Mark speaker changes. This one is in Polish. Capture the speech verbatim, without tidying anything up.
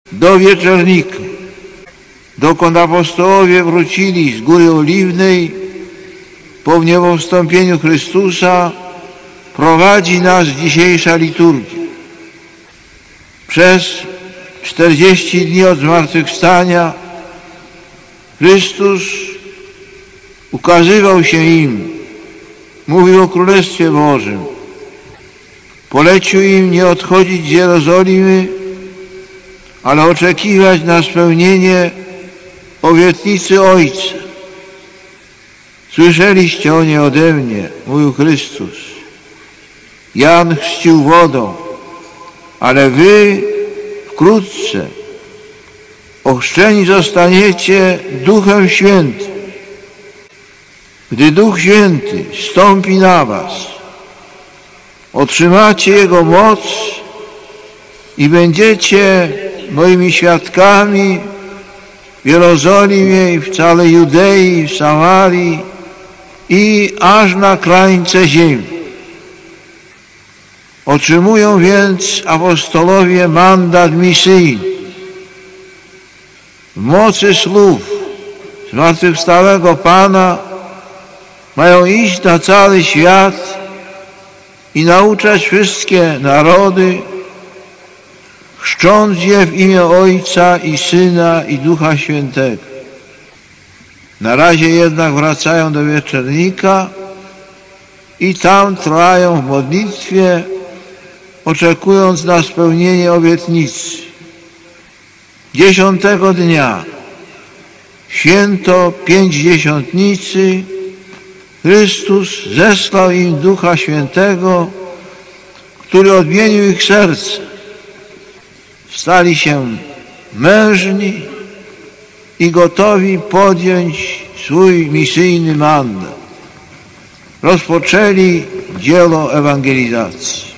Speaker 1: do wieczornika, dokąd apostołowie wrócili z Góry Oliwnej po wniebowstąpieniu Chrystusa, prowadzi nas dzisiejsza liturgia. Przez czterdzieści dni od zmartwychwstania Chrystus ukazywał się im, mówił o Królestwie Bożym. Polecił im nie odchodzić z Jerozolimy, ale oczekiwać na spełnienie obietnicy Ojca. Słyszeliście o niej ode mnie, mówił Chrystus. Jan chrzcił wodą, ale wy wkrótce ochrzczeni zostaniecie Duchem Świętym. Gdy Duch Święty stąpi na was, otrzymacie Jego moc i będziecie moimi świadkami w Jerozolimie i w całej Judei, w Samarii i aż na krańce ziemi. Otrzymują więc apostolowie mandat misyjny. W mocy słów zmartwychwstałego Pana mają iść na cały świat i nauczać wszystkie narody, chrzcząc je w imię Ojca i Syna i Ducha Świętego. Na razie jednak wracają do wieczornika i tam trwają w modlitwie, oczekując na spełnienie obietnicy. Dziesiątego dnia, święto Pięćdziesiątnicy, Chrystus zesłał im Ducha Świętego, który odmienił ich serce. Stali się mężni i gotowi podjąć swój misyjny mandat. Rozpoczęli dzieło ewangelizacji.